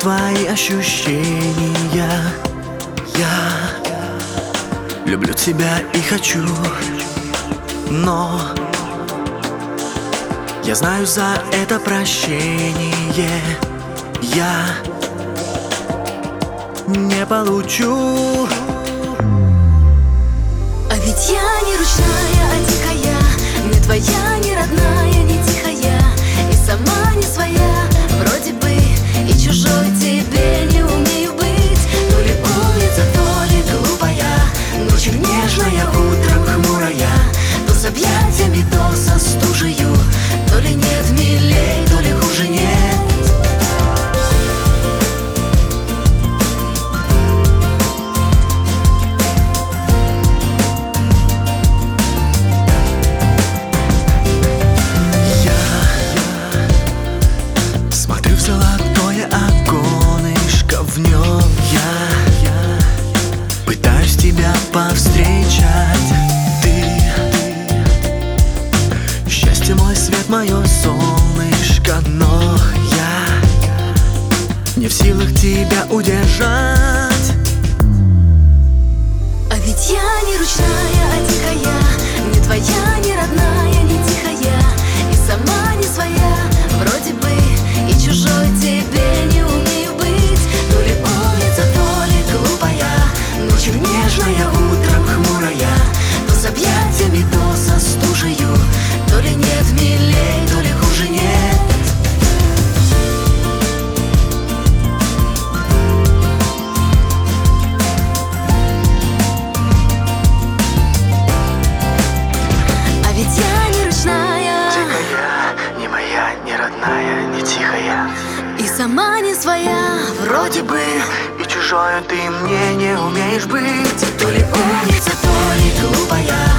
твои ощущения. Я люблю тебя и хочу, но я знаю, за это прощение я не получу. А ведь я не ручная, а дикая, не твоя, не родная, не тихая, и сама не своя, вроде бы, и чужой тебе не умею быть. То ли умница, то ли глупая, ночью нежная, утром хмурая, то с объятиями, то со стужею, то ли нет милей, то ли хуже нет. Золотое оконышко, в нем я пытаюсь тебя повстречать. Ты счастье, мой свет, мое солнышко, но я не в силах тебя удержать. А ведь я не ручная, а дикая, не твоя, не родная, не тихая, и сама не своя, вроде бы, и чужой тебе не умею быть. То ли умница, то ли глупая, ночью нежная, утром хмурая, то с объятиями, то со стужею, то ли нет милей, то ли хуже нет. А ведь я не ручная, дикая, не моя, не родная, не тихая, и сама не своя, вроде бы, и чужою ты мне не умеешь быть. то ли умница, то ли глупая,